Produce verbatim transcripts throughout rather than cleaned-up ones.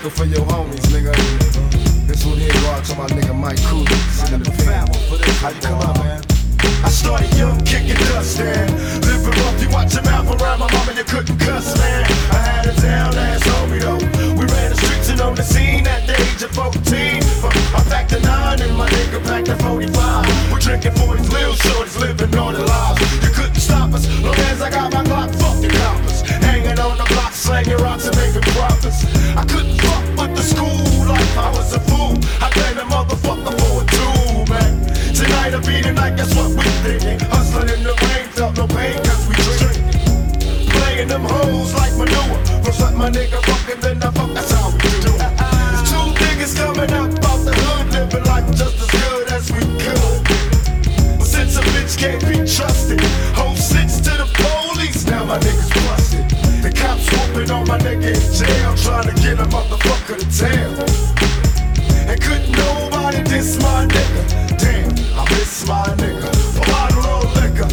liquor for your homies, nigga. This one here go out to my nigga Mike Cooley. Sitting in the pen. How you come out, man? I started young, kicking dust, man. Living rough, you watch your mouth around my mama, you couldn't cuss, man. I had a down ass homie, though. We ran the streets and on the scene at the age of fourteen. I packed a nine and my nigga packed a forty-five. We're drinking forties, little shorties, living on the lives. You couldn't stop us, long as I got my Glock, fuck the coppers. Hanging on the block, slanging rocks and making profits. I couldn't fuck with the school life, I was a fool. I blamed a motherfucker for a tool, man. Tonight I beat it like that's what we thinking. Hustling in the rain, felt no pain cause we drinking. Playing them hoes like manure. First let my nigga fucking, then I fuck, that's how we do it. There's two niggas coming up out the hood, living life just as good as we could. But since a bitch can't be trusted, whole sits to the police, now my niggas busted. The cops whooping on my nigga in jail, trying to get a motherfucker to tell. And couldn't nobody diss my nigga. Damn, I miss my nigga. A bottle of liquor.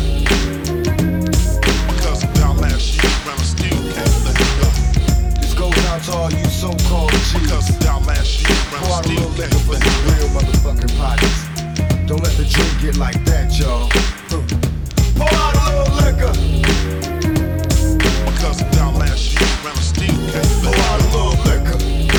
Because of that last year, and I still can't let it go. This goes out to all you so-called G's. Because of that last year, and Pour I out a still little can't liquor for let these it go. real motherfucking pockets. Don't let the drink get like that, y'all. Pour out a little liquor. Because of that last year, and I still can't let Pour it out a go. little liquor.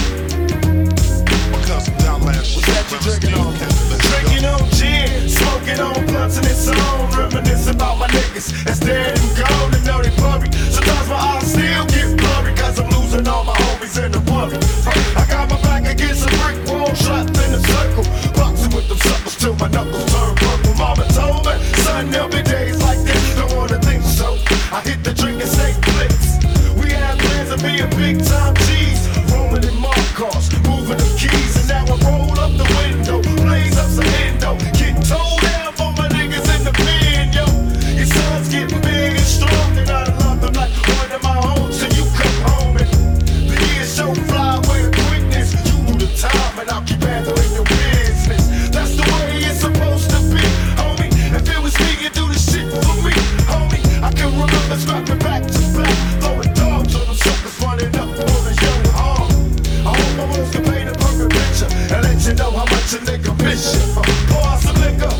Because of that last year, that you and I drinking still on? can't let it Drinking go. on gin, smoking on blunts and it's on. Reminisce about my niggas that's dead and gone and know they buried. Sometimes my eyes still get blurry cause I'm losing all my homies in the worry. I got my back against a brick wall, trapped in a circle. Boxing with them suckers till my knuckles turn purple. Mama told me, son, there'll be days like this. Don't wanna think so. I hit the drink and say blitz. We had plans of being big time G's, rolling in mark cars, moving the keys, and now I roll up the window, blaze up some endo, get told down for my niggas in the pen, yo. Your son's getting big and strong, and I love them like one of my own till you come home. And the years so fly away with quickness. You do the time, and I'll keep handling your business. That's the way it's supposed to be, homie. If it was me, you'd do the shit for me, homie. I can remember scrapping back to back, throwing dogs on them suckers running up on a young arm. I hope my words can paint a perfect picture and let you know how much a nigga miss you. Uh, pour out some liquor.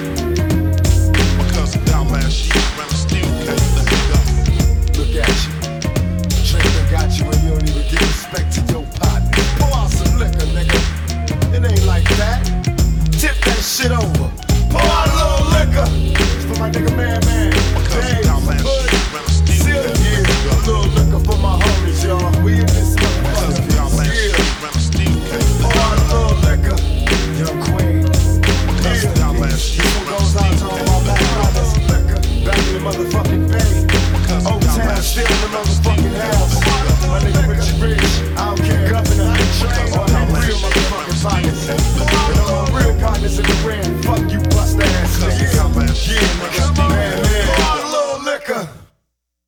Because of that last year, and I still can't let it go. Look at you. Drink done got you and you don't even give respect to your partner. Pour out some liquor, nigga. It ain't like that. Tip that shit over. Pour out a little liquor. It's for my nigga Man Man. Because Dave, of that last Hood, year, and I still Seal, can't let it yeah. A go. little liquor for my homies, y'all. We in this Because of motherfucker. that last year, Yeah. and I still can't Pour let out it a go. little liquor. Young Queen. Because of that last year, This one and I goes out to still all can't my let black it go. brothers. Liquor. Back in the motherfucking bay. Because of Old that town, last still year, in the and I still motherfucking can't house. let it go. My nigga Richie Rich, I don't care, governor, or how real motherfucking partners. You know, real partners in the ring, fuck you bust ass niggas. Yeah, nigga, man, man.